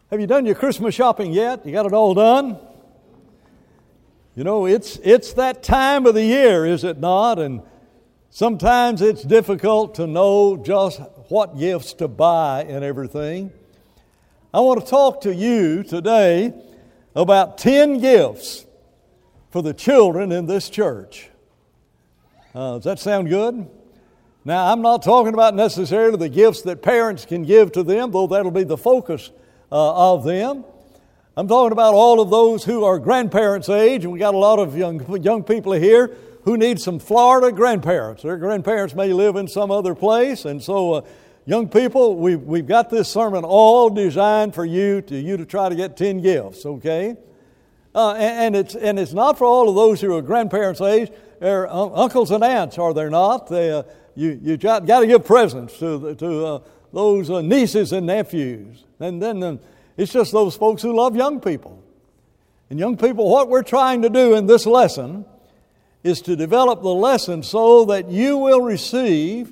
Have you done your Christmas shopping yet? You got it all done? You know, it's that time of the year, is it not? And sometimes it's difficult to know just what gifts to buy and everything. I want to talk to you today about 10 gifts for the children in this church. Does that sound good? Now, I'm not talking about necessarily the gifts that parents can give to them, though that'll be the focus of them. I'm talking about all of those who are grandparents' age, and we got a lot of young people here who need some Florida grandparents. Their grandparents may live in some other place, and so young people, we've got this sermon all designed for you to try to get 10 gifts, okay? And it's not for all of those who are grandparents' age. They're uncles and aunts, are they not? You got to give presents to those nieces and nephews. And then it's just those folks who love young people. And young people, what we're trying to do in this lesson is to develop the lesson so that you will receive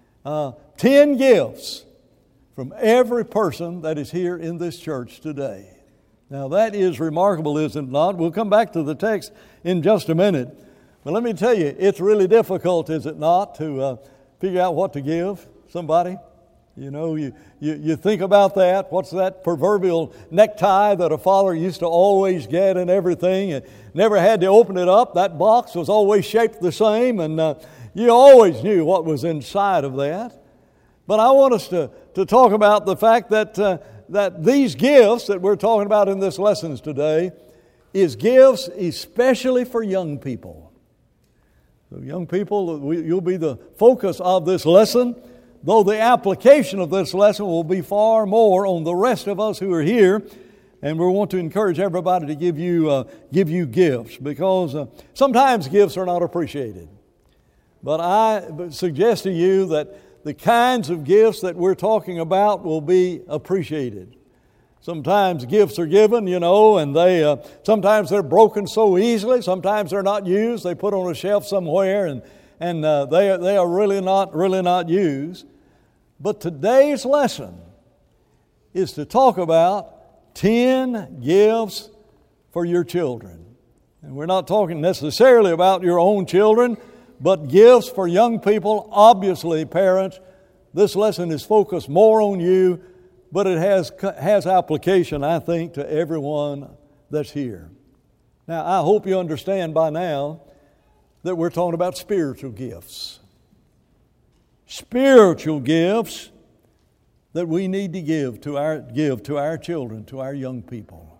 10 gifts from every person that is here in this church today. Now that is remarkable, is it not? We'll come back to the text in just a minute. But let me tell you, it's really difficult, is it not, to figure out what to give somebody? You know, you think about that. What's that proverbial necktie that a father used to always get and everything, and never had to open it up? That box was always shaped the same, and you always knew what was inside of that. But I want us to talk about the fact that these gifts that we're talking about in this lessons today is gifts especially for young people. So young people, you'll be the focus of this lesson, though the application of this lesson will be far more on the rest of us who are here. And we want to encourage everybody to give you gifts, because sometimes gifts are not appreciated. But I suggest to you that the kinds of gifts that we're talking about will be appreciated. Sometimes gifts are given, you know, and sometimes they're broken so easily. Sometimes they're not used. They put on a shelf somewhere, and they are really not used. But today's lesson is to talk about 10 gifts for your children. And we're not talking necessarily about your own children, but gifts for young people. Obviously, parents, this lesson is focused more on you, but it has application, I think, to everyone that's here. Now, I hope you understand by now that we're talking about spiritual gifts. Spiritual gifts that we need to give to our children, to our young people.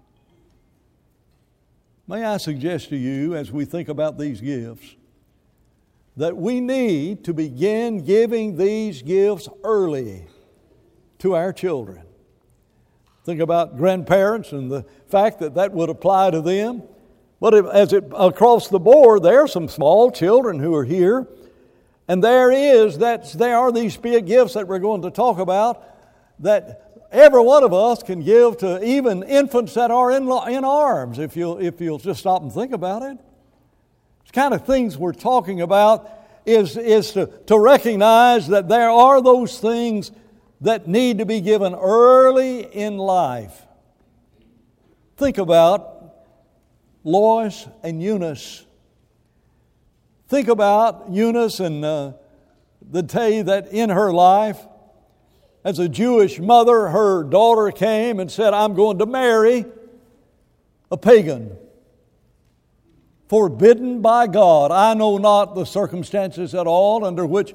May I suggest to you, as we think about these gifts, that we need to begin giving these gifts early to our children. Think about grandparents and the fact that would apply to them. But across the board, there are some small children who are here. And there are these gifts that we're going to talk about that every one of us can give to even infants that are in arms, if you'll just stop and think about it. It's kind of things we're talking about is to recognize that there are those things that need to be given early in life. Think about Lois and Eunice. Think about Eunice and the day that in her life, as a Jewish mother, her daughter came and said, "I'm going to marry a pagan, forbidden by God. I know not the circumstances at all under which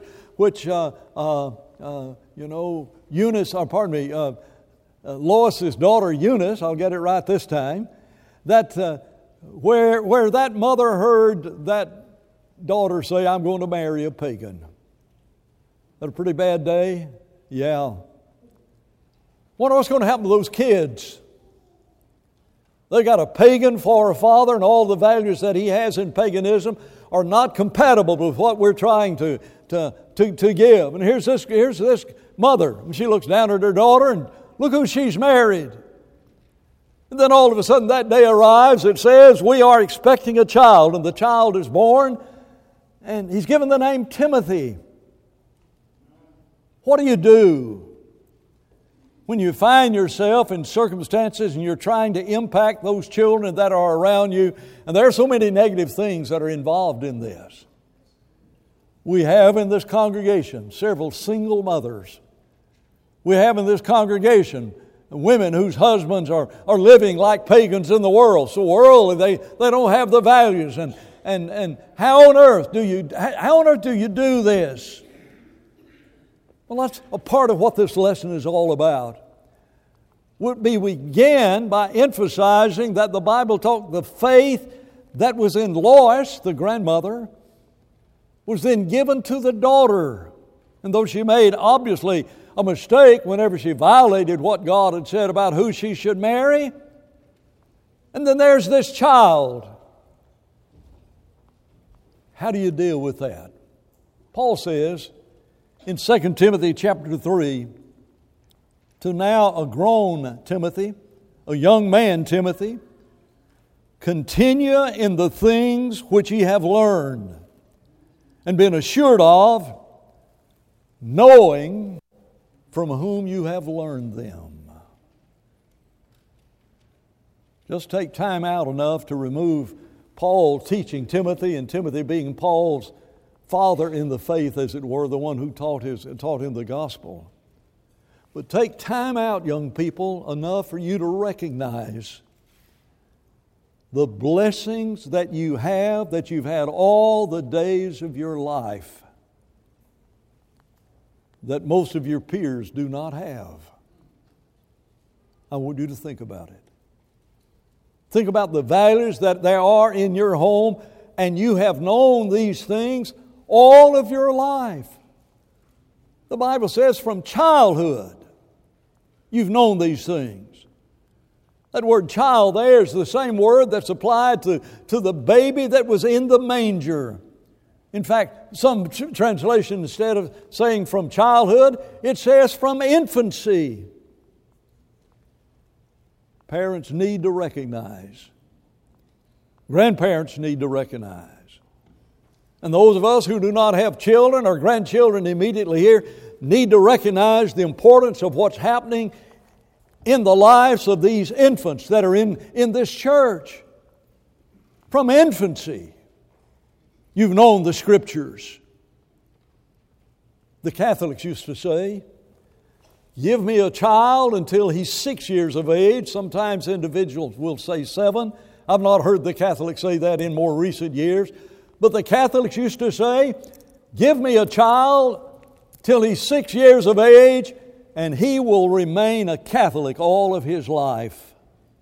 Lois's daughter Eunice, I'll get it right this time, that where that mother heard that daughter say, 'I'm going to marry a pagan.' That a pretty bad day? Yeah. Wonder what's going to happen to those kids. They got a pagan for a father, and all the values that he has in paganism are not compatible with what we're trying to give. And here's this mother, and she looks down at her daughter, and look who she's married. And then all of a sudden that day arrives. It says, we are expecting a child, and the child is born, and he's given the name Timothy. What do you do When you find yourself in circumstances and you're trying to impact those children that are around you, and there are so many negative things that are involved in this. We have in this congregation several single mothers. We have in this congregation women whose husbands are living like pagans in the world, so worldly they don't have the values. And how on earth do you do this? Well, that's a part of what this lesson is all about. We began by emphasizing that the Bible taught the faith that was in Lois, the grandmother, was then given to the daughter. And though she made, obviously, a mistake whenever she violated what God had said about who she should marry, and then there's this child. How do you deal with that? Paul says in 2 Timothy chapter 3, to now a grown Timothy, a young man Timothy, continue in the things which ye have learned and been assured of, knowing from whom you have learned them. Just take time out enough to remove Paul teaching Timothy, and Timothy being Paul's father in the faith, as it were, the one who taught him the gospel. But take time out, young people, enough for you to recognize the blessings that you've had all the days of your life that most of your peers do not have. I want you to think about it. Think about the values that there are in your home, and you have known these things all of your life. The Bible says from childhood you've known these things. That word child there is the same word that's applied to the baby that was in the manger. In fact, some translation, instead of saying from childhood, it says from infancy. Parents need to recognize. Grandparents need to recognize. And those of us who do not have children or grandchildren immediately here need to recognize the importance of what's happening in the lives of these infants that are in this church. From infancy, you've known the Scriptures. The Catholics used to say, give me a child until he's 6 years of age. Sometimes individuals will say 7. I've not heard the Catholics say that in more recent years. But the Catholics used to say, give me a child till he's 6 years of age, and he will remain a Catholic all of his life.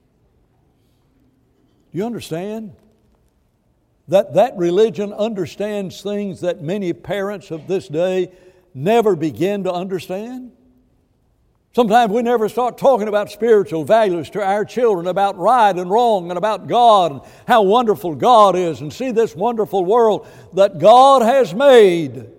Do you understand? That religion understands things that many parents of this day never begin to understand. Sometimes we never start talking about spiritual values to our children, about right and wrong and about God and how wonderful God is, and see this wonderful world that God has made.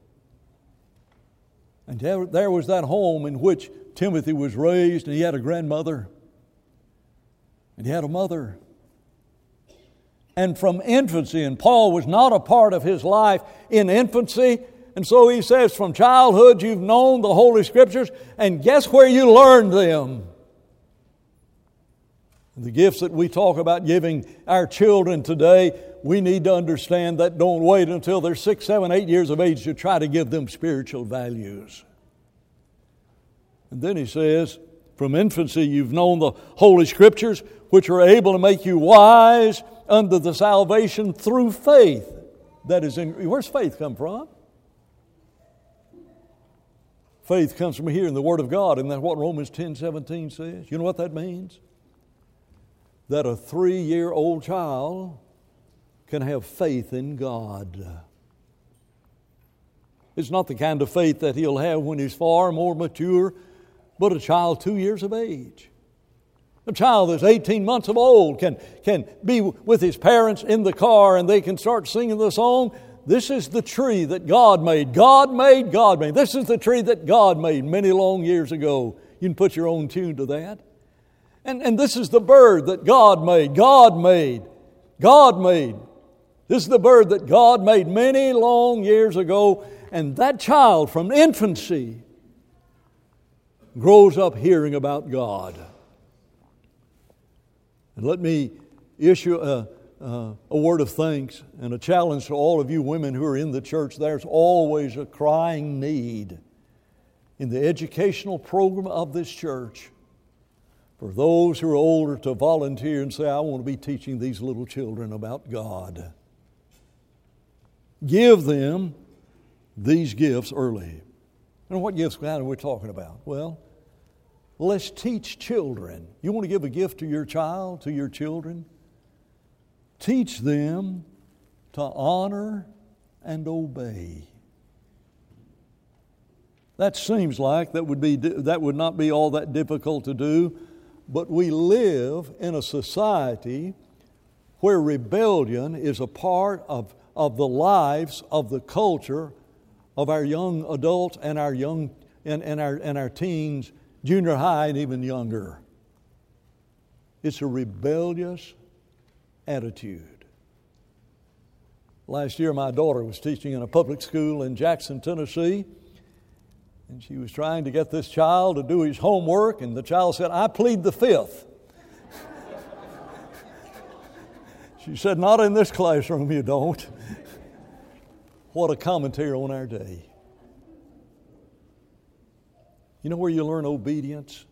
And there was that home in which Timothy was raised, and he had a grandmother, and he had a mother. And from infancy, and Paul was not a part of his life in infancy, and so he says, from childhood you've known the Holy Scriptures, and guess where you learned them? The gifts that we talk about giving our children today, we need to understand that don't wait until they're 6, 7, 8 years of age to try to give them spiritual values. And then he says, from infancy you've known the Holy Scriptures, which are able to make you wise unto the salvation through faith. That is where's faith come from? Faith comes from here in the Word of God, and that's what Romans 10:17 says. You know what that means? That a 3-year-old child can have faith in God. It's not the kind of faith that he'll have when he's far more mature, but a child 2 years of age. A child that's 18 months of old can be with his parents in the car, and they can start singing the song, this is the tree that God made. God made, God made. This is the tree that God made many long years ago. You can put your own tune to that. And this is the bird that God made. God made. God made. This is the bird that God made many long years ago. And that child from infancy grows up hearing about God. And let me issue a word of thanks and a challenge to all of you women who are in the church. There's always a crying need in the educational program of this church for those who are older to volunteer and say, I want to be teaching these little children about God. Give them these gifts early. And what gifts are we talking about? Well, let's teach children. You want to give a gift to your child, to your children? Teach them to honor and obey. That seems like that would not be all that difficult to do, but we live in a society where rebellion is a part of the lives of the culture of our young adults and our young and our teens, junior high and even younger. It's a rebellious attitude. Last year my daughter was teaching in a public school in Jackson, Tennessee, and she was trying to get this child to do his homework, and the child said, I plead the fifth. She said, not in this classroom, you don't. What a commentary on our day. You know where you learn obedience?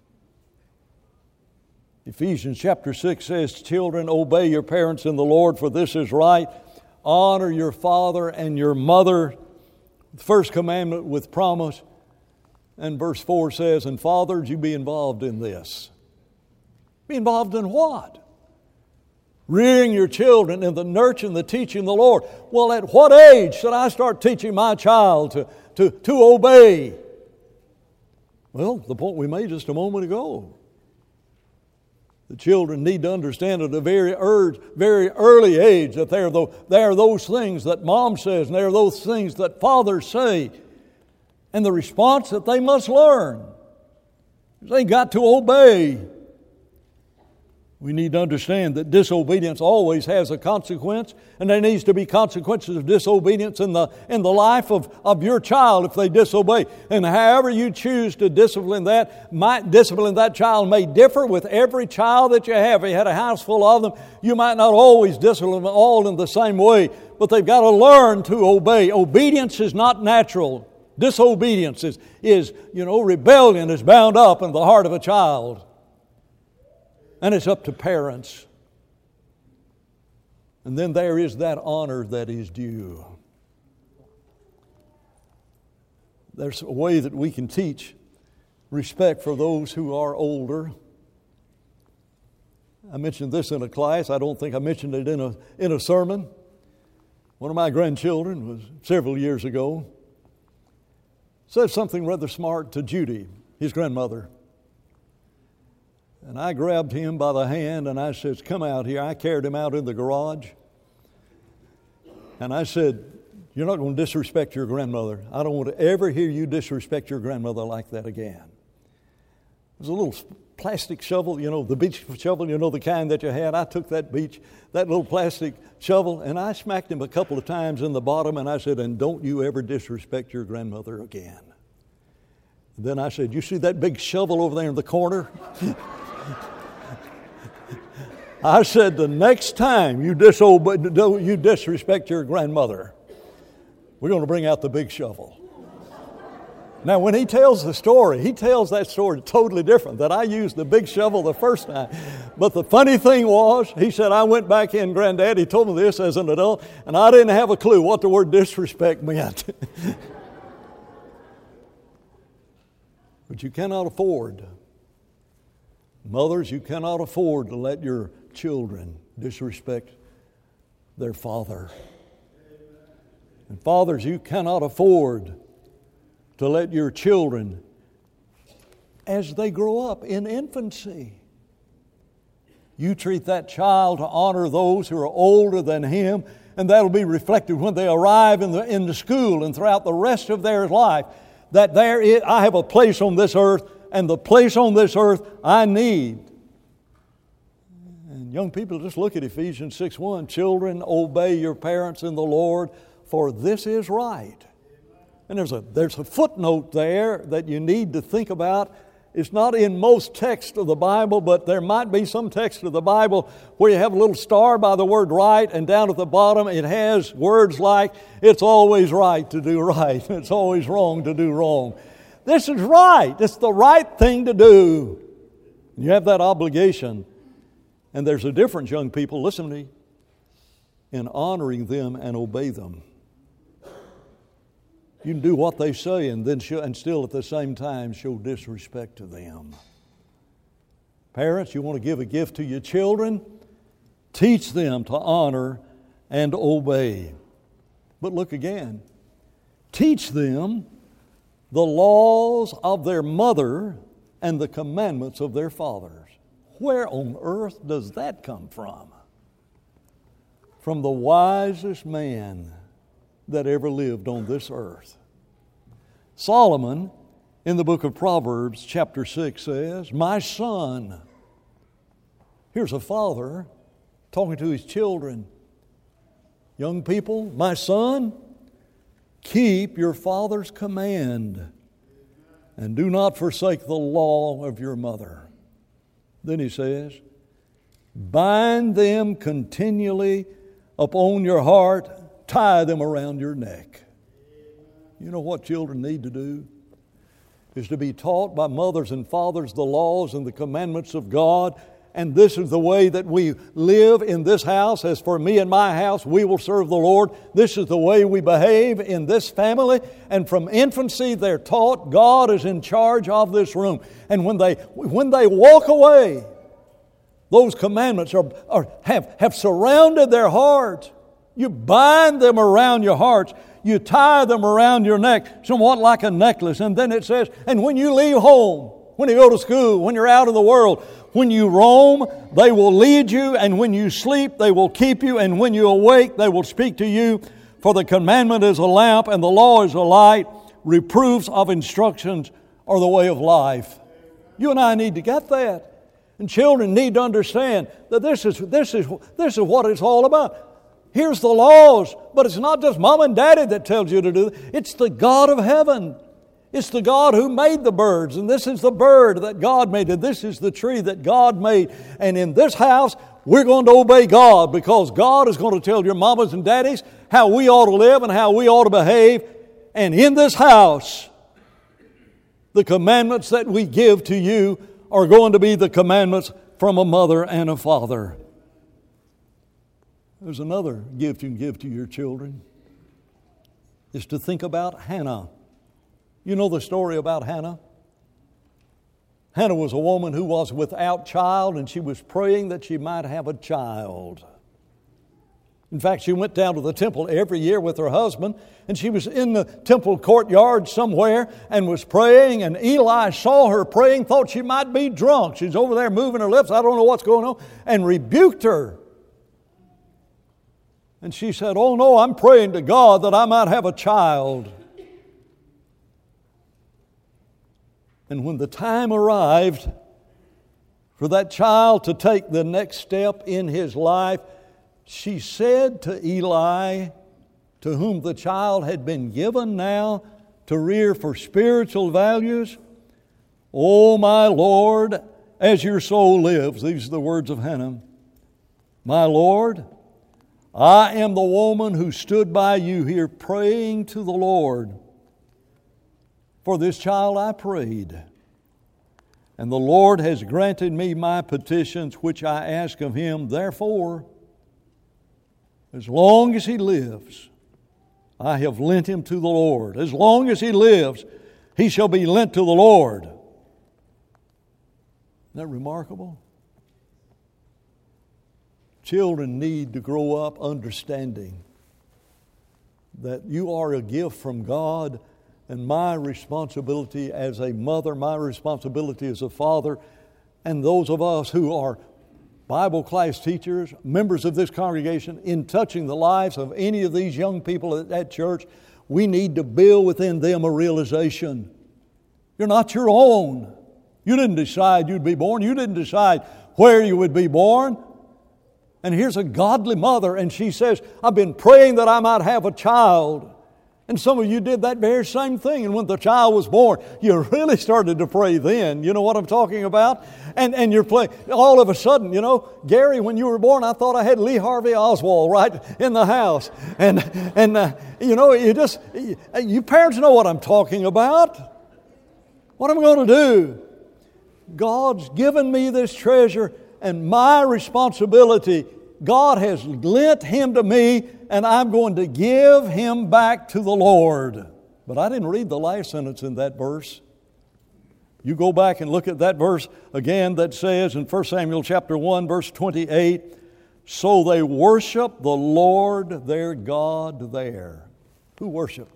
Ephesians chapter 6 says, children, obey your parents in the Lord, for this is right. Honor your father and your mother. The first commandment with promise. And verse 4 says, and fathers, you be involved in this. Be involved in what? Rearing your children in the nurture and the teaching of the Lord. Well, at what age should I start teaching my child to obey? Well, the point we made just a moment ago. The children need to understand at a very early age that they are those things that mom says, and they are those things that fathers say, and the response that they must learn. They got to obey. We need to understand that disobedience always has a consequence, and there needs to be consequences of disobedience in the life of your child if they disobey. And however you choose to discipline that child may differ with every child that you have. If you had a house full of them, you might not always discipline them all in the same way, but they've got to learn to obey. Obedience is not natural. Disobedience is rebellion is bound up in the heart of a child. And it's up to parents. And then there is that honor that is due. There's a way that we can teach respect for those who are older. I mentioned this in a class. I don't think I mentioned it in a sermon. One of my grandchildren was several years ago. Said something rather smart to Judy, his grandmother. And I grabbed him by the hand and I said, come out here. I carried him out in the garage. And I said, you're not going to disrespect your grandmother. I don't want to ever hear you disrespect your grandmother like that again. It was a little plastic shovel, the beach shovel, the kind that you had. I took that little plastic shovel, and I smacked him a couple of times in the bottom, and I said, and don't you ever disrespect your grandmother again. And then I said, you see that big shovel over there in the corner? I said, the next time you disrespect your grandmother, we're going to bring out the big shovel. Now, when he tells the story, he tells that story totally different, that I used the big shovel the first time. But the funny thing was, he said, I went back in, Granddaddy told me this as an adult, and I didn't have a clue what the word disrespect meant. But you cannot afford, mothers, you cannot afford to let your children disrespect their father. And fathers, you cannot afford to let your children, as they grow up in infancy, you treat that child to honor those who are older than him, and that'll be reflected when they arrive in the school and throughout the rest of their life, that I have a place on this earth, and the place on this earth I need. And young people, just look at Ephesians 6:1. Children, obey your parents in the Lord, for this is right. And there's a footnote there that you need to think about. It's not in most texts of the Bible, but there might be some text of the Bible where you have a little star by the word right, and down at the bottom it has words like, it's always right to do right, it's always wrong to do wrong. This is right. It's the right thing to do. You have that obligation. And there's a difference, young people, listen to me, in honoring them and obey them. You can do what they say and still at the same time show disrespect to them. Parents, you want to give a gift to your children? Teach them to honor and obey. But look again. Teach them the laws of their mother and the commandments of their fathers. Where on earth does that come from? From the wisest man that ever lived on this earth. Solomon, in the book of Proverbs, chapter 6, says, my son. Here's a father talking to his children. Young people, my son, keep your father's command and do not forsake the law of your mother. Then he says, bind them continually upon your heart, tie them around your neck. You know what children need to do? Is to be taught by mothers and fathers the laws and the commandments of God. And this is the way that we live in this house. As for me and my house, we will serve the Lord. This is the way we behave in this family. And from infancy, they're taught God is in charge of this room. And when they walk away, those commandments have surrounded their heart. You bind them around your hearts. You tie them around your neck, somewhat like a necklace. And then it says, and when you leave home, when you go to school, when you're out in the world, when you roam, they will lead you, and when you sleep, they will keep you, and when you awake, they will speak to you. For the commandment is a lamp, and the law is a light. Reproofs of instructions are the way of life. You and I need to get that. And children need to understand that this is what it's all about. Here's the laws, but it's not just mom and daddy that tells you to do it. It's the God of heaven. It's the God who made the birds, and this is the bird that God made, and this is the tree that God made. And in this house, we're going to obey God, because God is going to tell your mamas and daddies how we ought to live and how we ought to behave. And in this house, the commandments that we give to you are going to be the commandments from a mother and a father. There's another gift you can give to your children. Is to think about Hannah. You know the story about Hannah? Hannah was a woman who was without child, and she was praying that she might have a child. In fact, she went down to the temple every year with her husband, and she was in the temple courtyard somewhere and was praying, and Eli saw her praying, thought she might be drunk. She's over there moving her lips, I don't know what's going on, and rebuked her. And she said, oh no, I'm praying to God that I might have a child. And when the time arrived for that child to take the next step in his life, she said to Eli, to whom the child had been given now to rear for spiritual values, oh my Lord, as your soul lives, these are the words of Hannah, my Lord, I am the woman who stood by you here praying to the Lord. For this child I prayed, and the Lord has granted me my petitions which I ask of Him. Therefore, as long as he lives, I have lent him to the Lord. As long as he lives, he shall be lent to the Lord. Isn't that remarkable? Children need to grow up understanding that you are a gift from God, and my responsibility as a mother, my responsibility as a father, and those of us who are Bible class teachers, members of this congregation, in touching the lives of any of these young people at church, we need to build within them a realization. You're not your own. You didn't decide you'd be born. You didn't decide where you would be born. And here's a godly mother, and she says, I've been praying that I might have a child. And some of you did that very same thing. And when the child was born, you really started to pray then. You know what I'm talking about? And you're playing. All of a sudden, Gary, when you were born, I thought I had Lee Harvey Oswald right in the house. And you parents know what I'm talking about. What am I going to do? God's given me this treasure, and my responsibility, God has lent him to me, and I'm going to give him back to the Lord. But I didn't read the last sentence in that verse. You go back and look at that verse again that says in 1 Samuel chapter 1, verse 28, so they worship the Lord their God there. Who worshiped?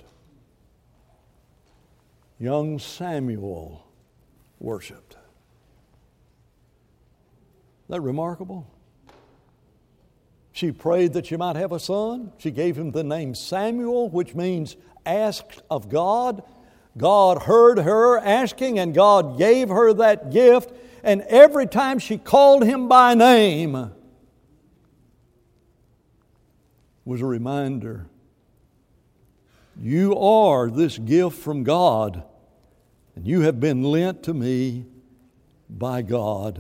Young Samuel worshiped. Isn't that remarkable? She prayed that she might have a son. She gave him the name Samuel, which means asked of God. God heard her asking, and God gave her that gift. And every time she called him by name was a reminder, you are this gift from God, and you have been lent to me by God.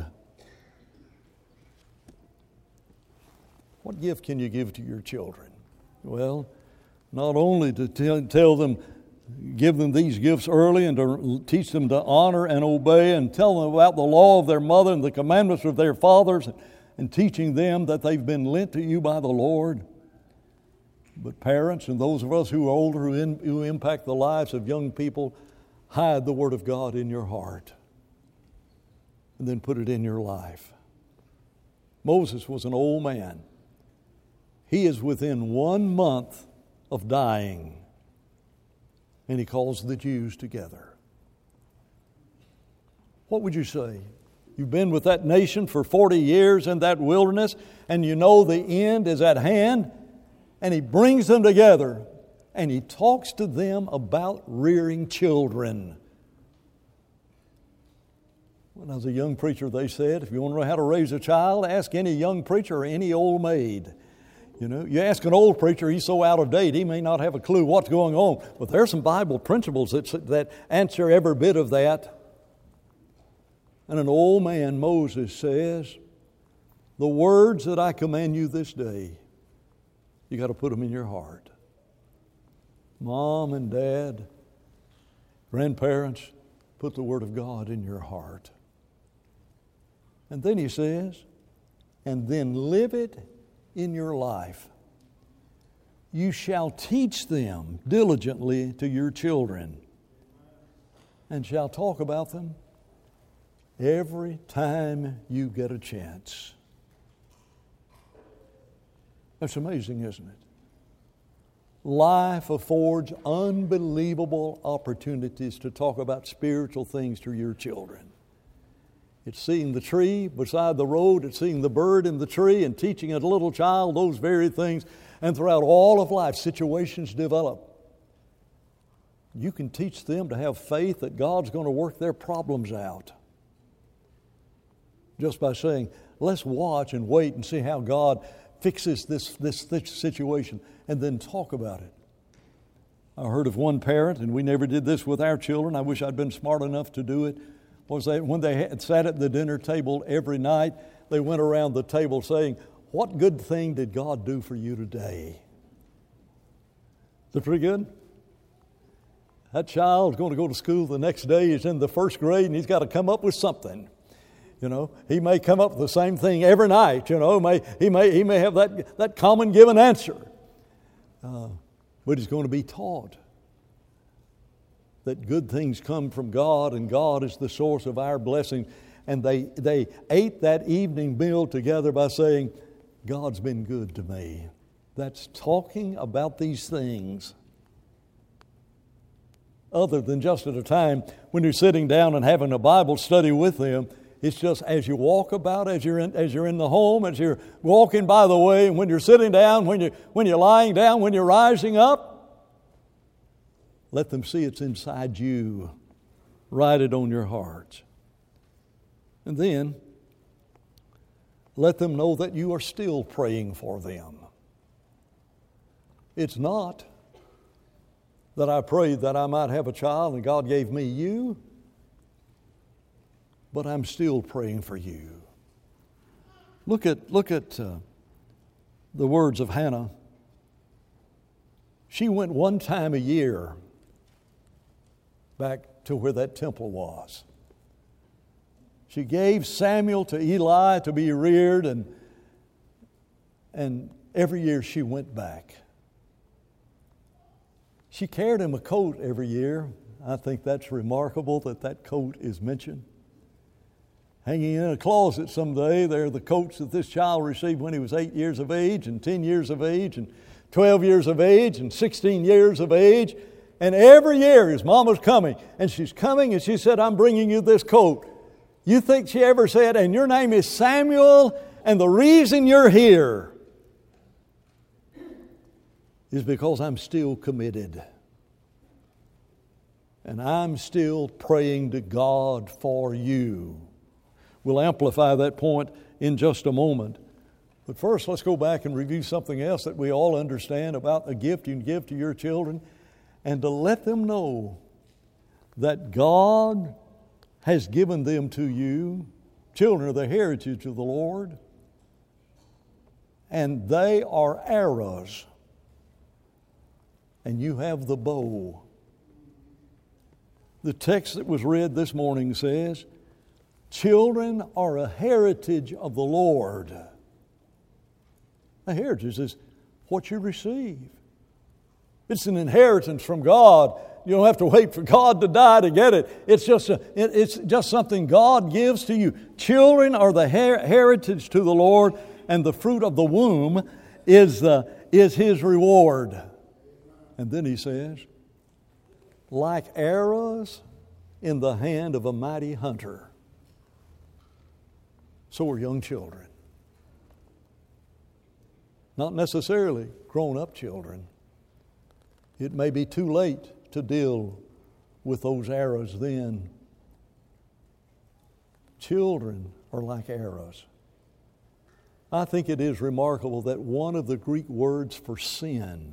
What gift can you give to your children? Well, not only to tell them, give them these gifts early and to teach them to honor and obey and tell them about the law of their mother and the commandments of their fathers and teaching them that they've been lent to you by the Lord. But parents and those of us who are older who impact the lives of young people, hide the Word of God in your heart and then put it in your life. Moses was an old man. He is within 1 month of dying, and he calls the Jews together. What would you say? You've been with that nation for 40 years in that wilderness, and you know the end is at hand, and he brings them together, and he talks to them about rearing children. When I was a young preacher, they said, if you want to know how to raise a child, ask any young preacher or any old maid. You ask an old preacher, he's so out of date, he may not have a clue what's going on. But there are some Bible principles that answer every bit of that. And an old man, Moses, says, the words that I command you this day, you got to put them in your heart. Mom and Dad, grandparents, put the Word of God in your heart. And then he says, and then live it in your life. You shall teach them diligently to your children, and shall talk about them every time you get a chance. That's amazing, isn't it? Life affords unbelievable opportunities to talk about spiritual things to your children. It's seeing the tree beside the road. It's seeing the bird in the tree and teaching a little child those very things. And throughout all of life, situations develop. You can teach them to have faith that God's going to work their problems out. Just by saying, let's watch and wait and see how God fixes this situation, and then talk about it. I heard of one parent, and we never did this with our children. I wish I'd been smart enough to do it. Was that when they sat at the dinner table every night, they went around the table saying, what good thing did God do for you today? Is that pretty good? That child's going to go to school the next day. He's in the first grade, and he's got to come up with something. He may come up with the same thing every night. He may have that common given answer. But he's going to be taught that good things come from God, and God is the source of our blessing. And they ate that evening meal together by saying, God's been good to me. That's talking about these things. Other than just at a time when you're sitting down and having a Bible study with them, it's just as you walk about, as you're in the home, as you're walking by the way, and when you're sitting down, when you're lying down, when you're rising up, let them see it's inside you. Write it on your heart. And then, let them know that you are still praying for them. It's not that I prayed that I might have a child, and God gave me you, but I'm still praying for you. Look at the words of Hannah. She went one time a year back to where that temple was. She gave Samuel to Eli to be reared, and every year she went back. She carried him a coat every year. I think that's remarkable that coat is mentioned. Hanging in a closet someday, there are the coats that this child received when he was 8 years of age, and 10 years of age, and 12 years of age, and 16 years of age. And every year his mama's coming, and she's coming, and she said, I'm bringing you this coat. You think she ever said, and your name is Samuel, and the reason you're here is because I'm still committed. And I'm still praying to God for you. We'll amplify that point in just a moment. But first, let's go back and review something else that we all understand about the gift you can give to your children, and to let them know that God has given them to you. Children are the heritage of the Lord, and they are arrows, and you have the bow. The text that was read this morning says, children are a heritage of the Lord. A heritage is what you receive. It's an inheritance from God. You don't have to wait for God to die to get it. It's just something God gives to you. Children are the heritage to the Lord, and the fruit of the womb is His reward. And then He says, like arrows in the hand of a mighty hunter, so are young children. Not necessarily grown-up children. It may be too late to deal with those arrows then. Children are like arrows. I think it is remarkable that one of the Greek words for sin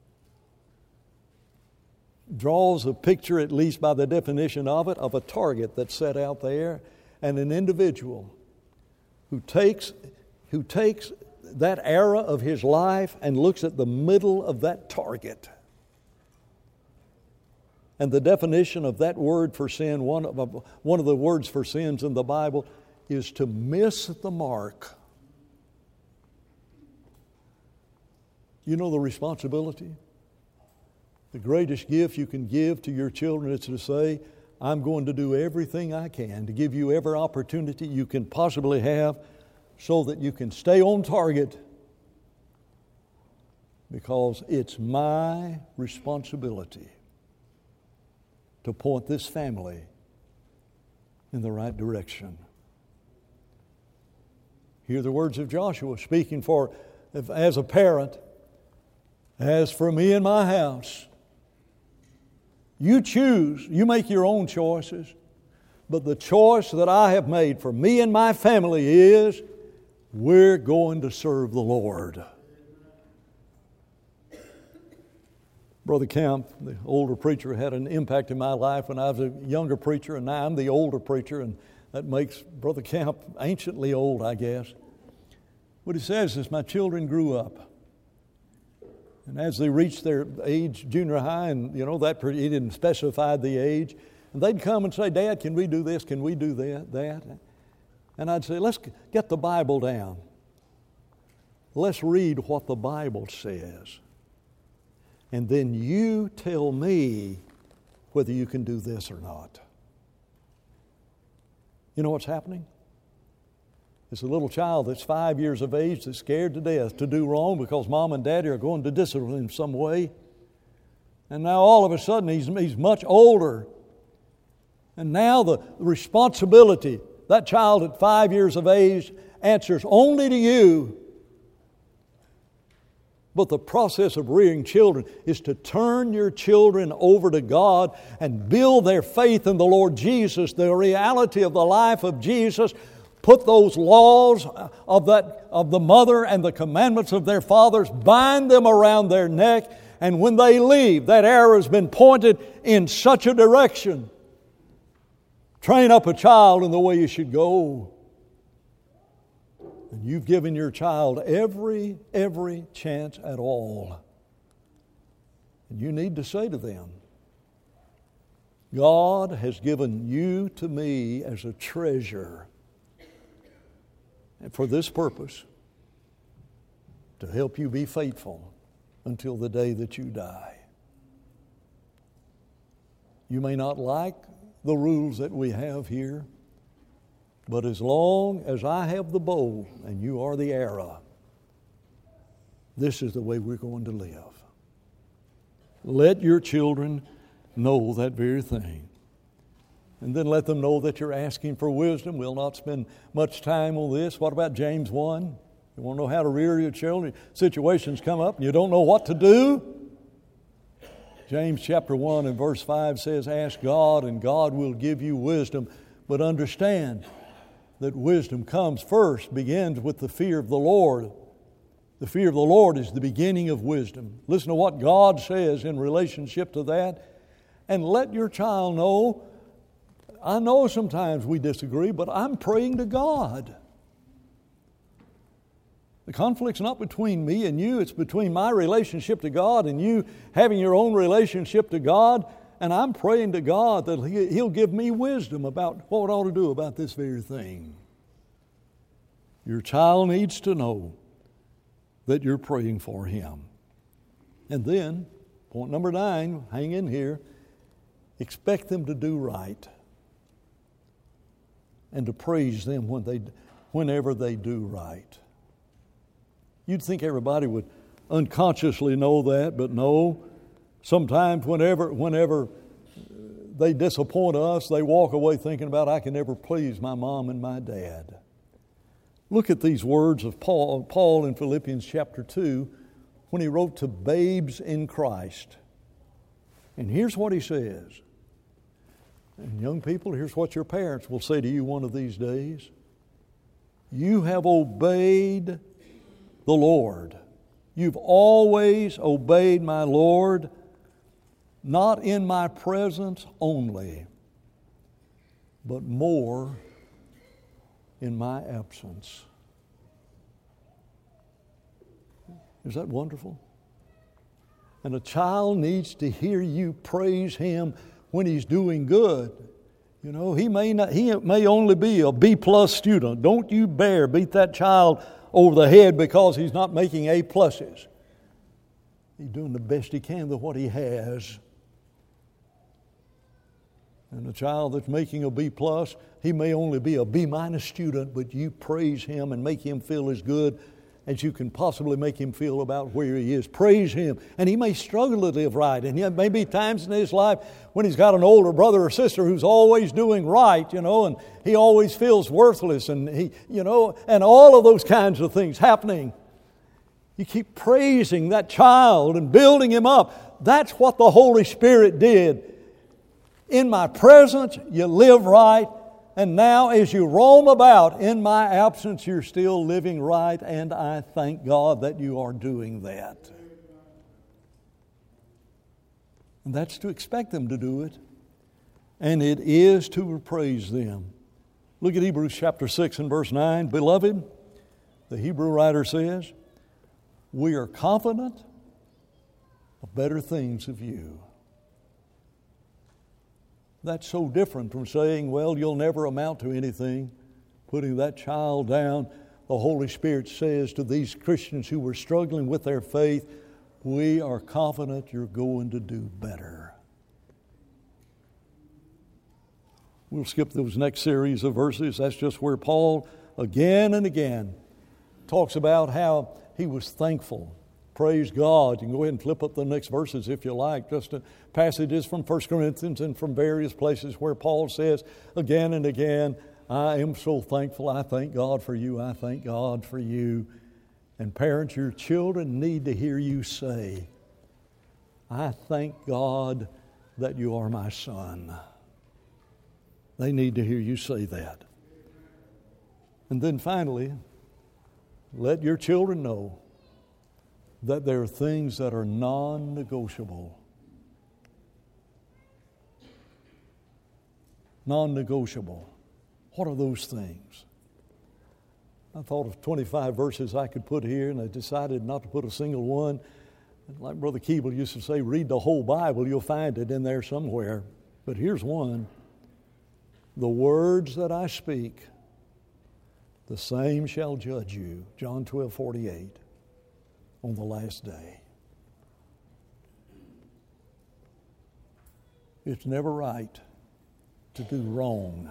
draws a picture, at least by the definition of it, of a target that's set out there, and an individual who takes that arrow of his life and looks at the middle of that target. And the definition of that word for sin, one of the words for sins in the Bible, is to miss the mark. You know the responsibility? The greatest gift you can give to your children is to say, I'm going to do everything I can to give you every opportunity you can possibly have so that you can stay on target, because it's my responsibility to point this family in the right direction. Hear the words of Joshua speaking as a parent. As for me and my house, you choose, you make your own choices, but the choice that I have made for me and my family is we're going to serve the Lord. Brother Camp, the older preacher, had an impact in my life when I was a younger preacher, and now I'm the older preacher, and that makes Brother Camp anciently old, I guess. What he says is, my children grew up. And as they reached their age, junior high, and he didn't specify the age, and they'd come and say, Dad, can we do this? Can we do that? And I'd say, let's get the Bible down. Let's read what the Bible says. And then you tell me whether you can do this or not. You know what's happening? It's a little child that's 5 years of age that's scared to death to do wrong because Mom and Daddy are going to discipline him some way. And now all of a sudden he's much older. And now the responsibility, that child at 5 years of age answers only to you. But the process of rearing children is to turn your children over to God and build their faith in the Lord Jesus, the reality of the life of Jesus. Put those laws of the mother and the commandments of their fathers, bind them around their neck, And when they leave, that arrow has been pointed in such a direction. Train up a child in the way he should go. And you've given your child every chance at all. And you need to say to them, God has given you to me as a treasure, and for this purpose, to help you be faithful until the day that you die. You may not like the rules that we have here, but as long as I have the bow and you are the arrow, this is the way we're going to live. Let your children know that very thing. And then let them know that you're asking for wisdom. We'll not spend much time on this. What about James 1? You want to know how to rear your children? Situations come up and you don't know what to do. James chapter 1 and verse 5 says, ask God and God will give you wisdom. But understand that wisdom comes first, begins with the fear of the Lord. The fear of the Lord is the beginning of wisdom. Listen to what God says in relationship to that. And let your child know, I know sometimes we disagree, but I'm praying to God. The conflict's not between me and you, it's between my relationship to God and you having your own relationship to God. And I'm praying to God that He'll give me wisdom about what I ought to do about this very thing. Your child needs to know that you're praying for him. And then, point number 9, hang in here, expect them to do right and to praise them whenever they do right. You'd think everybody would unconsciously know that, but no. Sometimes whenever they disappoint us, they walk away thinking about, I can never please my mom and my dad. Look at these words of Paul in Philippians chapter 2 when he wrote to babes in Christ. And here's what he says. And young people, here's what your parents will say to you one of these days. You have obeyed the Lord. You've always obeyed my Lord, not in my presence only, but more in my absence. Is that wonderful? And a child needs to hear you praise him when he's doing good. You know, he may only be a B+ student. Don't you dare beat that child over the head because he's not making A+. He's doing the best he can with what he has. And a child that's making a B+, he may only be a B- student, but you praise him and make him feel as good as you can possibly make him feel about where he is. Praise him. And he may struggle to live right. And there may be times in his life when he's got an older brother or sister who's always doing right, and he always feels worthless and and all of those kinds of things happening. You keep praising that child and building him up. That's what the Holy Spirit did. In my presence, you live right. And now as you roam about in my absence, you're still living right. And I thank God that you are doing that. And that's to expect them to do it. And it is to praise them. Look at Hebrews chapter 6 and verse 9. Beloved, the Hebrew writer says, we are confident of better things of you. That's so different from saying, well, you'll never amount to anything. Putting that child down, the Holy Spirit says to these Christians who were struggling with their faith, we are confident you're going to do better. We'll skip those next series of verses. That's just where Paul again and again talks about how he was thankful. Praise God. You can go ahead and flip up the next verses if you like. Just passages from 1 Corinthians and from various places where Paul says again and again, I am so thankful. I thank God for you. I thank God for you. And parents, your children need to hear you say, I thank God that you are my son. They need to hear you say that. And then finally, let your children know that there are things that are non-negotiable. Non-negotiable. What are those things? I thought of 25 verses I could put here, and I decided not to put a single one. Like Brother Keeble used to say, read the whole Bible. You'll find it in there somewhere. But here's one. The words that I speak, the same shall judge you. John 12:48, on the last day. It's never right to do wrong.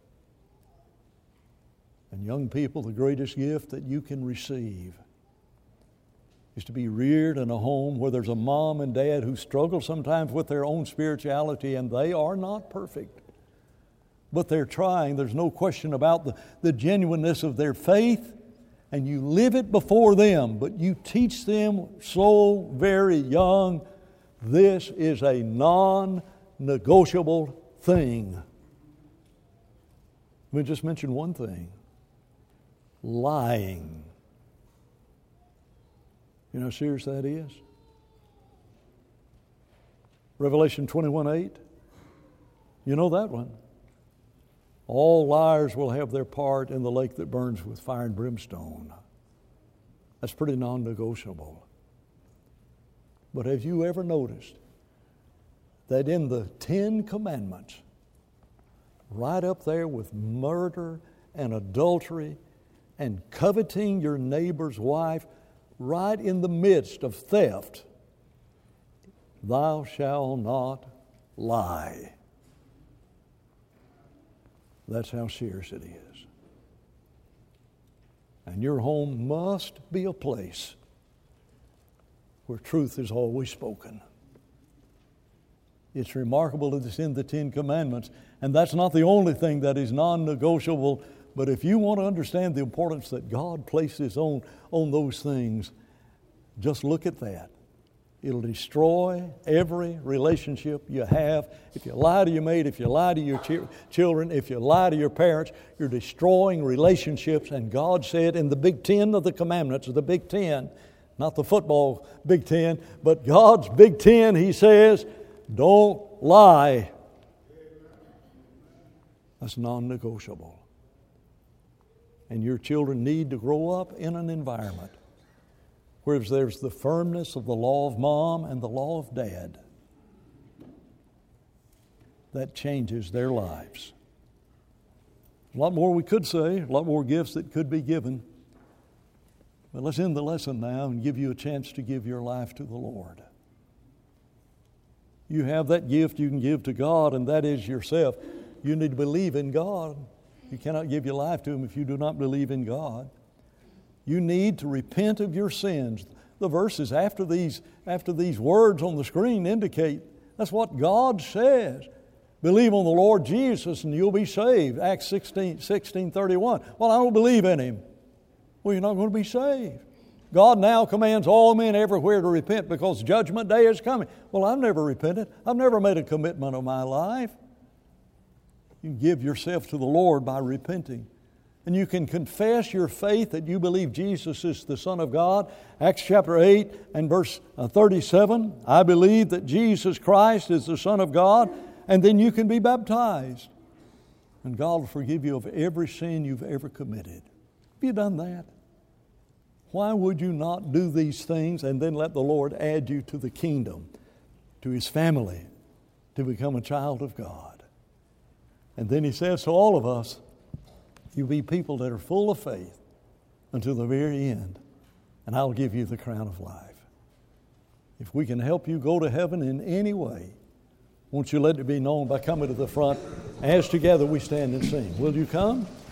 And young people, the greatest gift that you can receive is to be reared in a home where there's a mom and dad who struggle sometimes with their own spirituality, and they are not perfect. But they're trying. There's no question about the genuineness of their faith, and you live it before them, but you teach them so very young, this is a non-negotiable thing. Let me just mention one thing. Lying. You know how serious that is? Revelation 21:8. You know that one. All liars will have their part in the lake that burns with fire and brimstone. That's pretty non-negotiable. But have you ever noticed that in the 10 Commandments, right up there with murder and adultery and coveting your neighbor's wife, right in the midst of theft, thou shalt not lie. That's how serious it is. And your home must be a place where truth is always spoken. It's remarkable that it's in the 10 Commandments, and that's not the only thing that is non-negotiable. But if you want to understand the importance that God places on those things, just look at that. It'll destroy every relationship you have. If you lie to your mate, if you lie to your children, if you lie to your parents, you're destroying relationships. And God said in the Big Ten of the Commandments, the Big Ten, not the football Big Ten, but God's Big Ten, He says, don't lie. That's non-negotiable. And your children need to grow up in an environment where there's the firmness of the law of mom and the law of dad. That changes their lives. A lot more we could say, a lot more gifts that could be given. But let's end the lesson now and give you a chance to give your life to the Lord. You have that gift you can give to God, and that is yourself. You need to believe in God. You cannot give your life to Him if you do not believe in God. You need to repent of your sins. The verses after these words on the screen indicate that's what God says. Believe on the Lord Jesus and you'll be saved. Acts 16:31. Well, I don't believe in Him. Well, you're not going to be saved. God now commands all men everywhere to repent because Judgment Day is coming. Well, I've never repented. I've never made a commitment of my life. You give yourself to the Lord by repenting. And you can confess your faith that you believe Jesus is the Son of God. Acts chapter 8 and verse 37. I believe that Jesus Christ is the Son of God. And then you can be baptized. And God will forgive you of every sin you've ever committed. Have you done that? Why would you not do these things and then let the Lord add you to the kingdom, to His family, to become a child of God? And then He says to all of us, you be people that are full of faith until the very end, and I'll give you the crown of life. If we can help you go to heaven in any way, won't you let it be known by coming to the front as together we stand and sing? Will you come?